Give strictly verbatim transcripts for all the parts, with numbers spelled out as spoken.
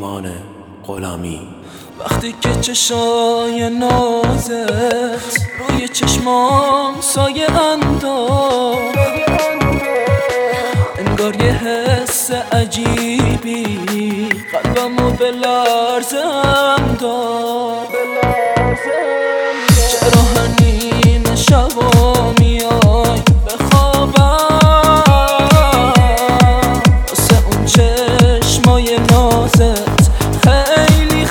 ایمان غلامی. وقتی که چشای نازت روی چشمام سایه انداخت، انگار یه حس عجیبی قلبمو به لرزم داد. چرا هر نیمه شبا میای بخوابم واسه اون چشمای نازت خیلی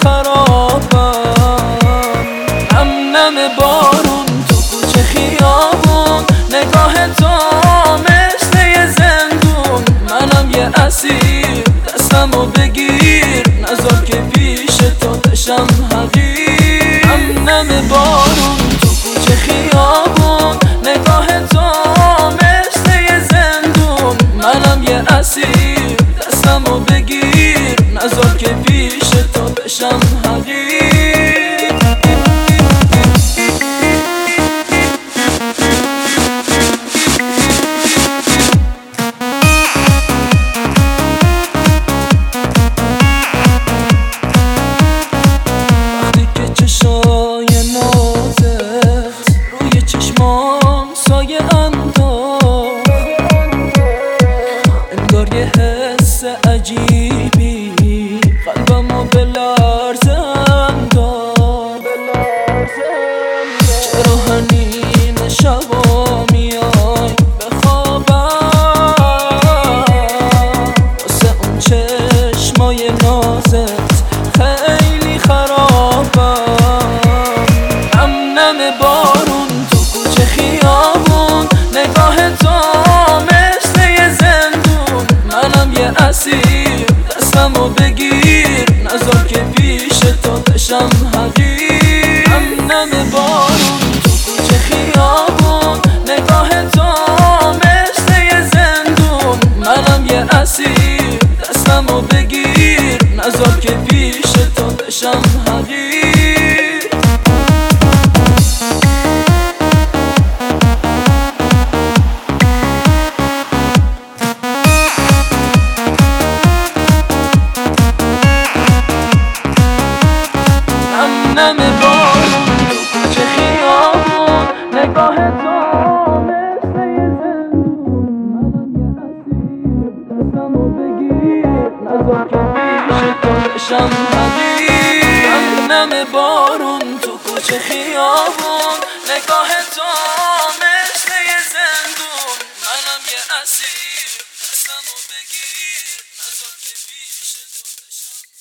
خرابم. نم نم بارون تو کوچه خیابون، نگاه تو مثل یه زندون. منم یه اسیر، دستمو بگیر نذار که پیش تو بشم حقیر. نم نم بارون تو کوچه خیابون، نگاه تو مثل یه زندون. منم یه اسیر، دستمو بگیر نذار که پیش تو بشم حقیر. وقتی که چشای نازت روی چشمام سایه انداخت، انگار یه حس عجیبی قلبمو به لرزم داد. چرا هر نیمه شبا میای بخوابم واسه اون چشمای نازت خیلی خرابم. نم نم بارون تو کوچه خیابون، نگاه تو مثل یه زندون. منم یه اسیر، دستمو بگیر نذار که پیش تو بشم حقیر. نم نم بارون تو کوچه خیابون، نگاه تو مثل یه زندون. منم یه اسیر، دستمو بگیر نذار که پیش تو بشم حقیر. نم نم بارون تو کوچه خیابون، نگاه تو مثل یه زندون. منم یه اسیر، دستمو بگیر نذار که پیش تو بشم حقیر. نم نم بارون تو کوچه خیابون، نگاه تو مثل یه زندون. منم یه اسیر، دستمو بگیر نذار که پیش تو بشم